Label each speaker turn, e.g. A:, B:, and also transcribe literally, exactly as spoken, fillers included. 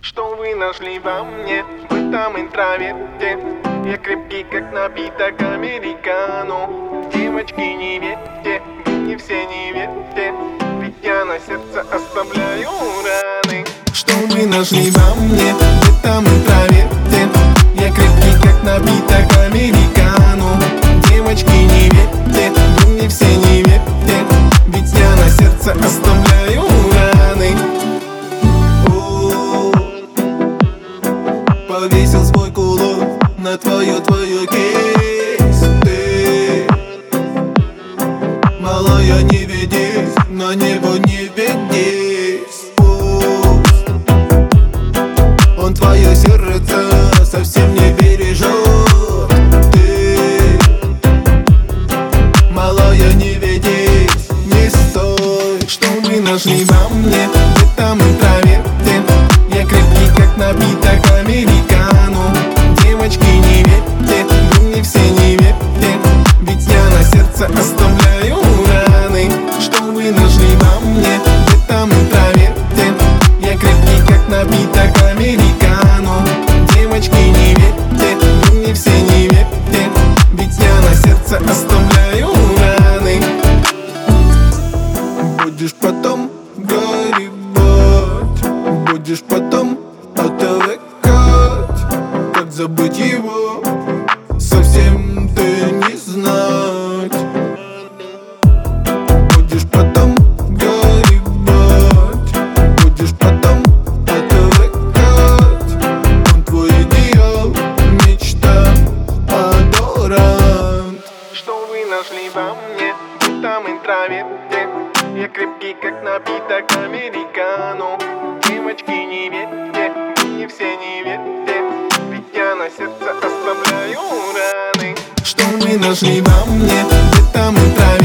A: Что вы нашли во мне, в этом интроверте? Я крепкий, как напиток американо. Девочки, не верьте, вы не все не верьте, ведь я на сердце оставляю раны. Что вы нашли во мне, в этом интроверте? Я крепкий, как напиток американо. Девочки, не верьте, вы не все не верьте, ведь я на сердце оставляю раны. Повесил свой кулон на твою, твою кейс. Ты, малая, не ведись, на него не ведись. Пусть он твое сердце совсем не бережет. Ты, малая, не ведись, не стой. Что вы нашли во мне, в этом интроверте? Я крепкий, как напиток американо. Девочки, не верьте, вы не все не верьте, ведь я на сердце оставляю раны. Что вы нашли во мне, в этом интроверте? Я крепкий, как напиток американо. Девочки, не верьте, вы не все не верьте, ведь я на сердце оставляю раны. Будешь потом горевать, будешь потом отвыкать. Как забыть его, совсем ты не знать. Будешь потом горевать, будешь потом отвыкать. Он твой идеал, мечта, адорант. Что вы нашли во мне, в этом интроверте? Я крепкий, как напиток американо. Девочки, не верьте, вы не все не верьте, ведь я на сердце оставляю раны. Что вы нашли во мне, в этом интроверте?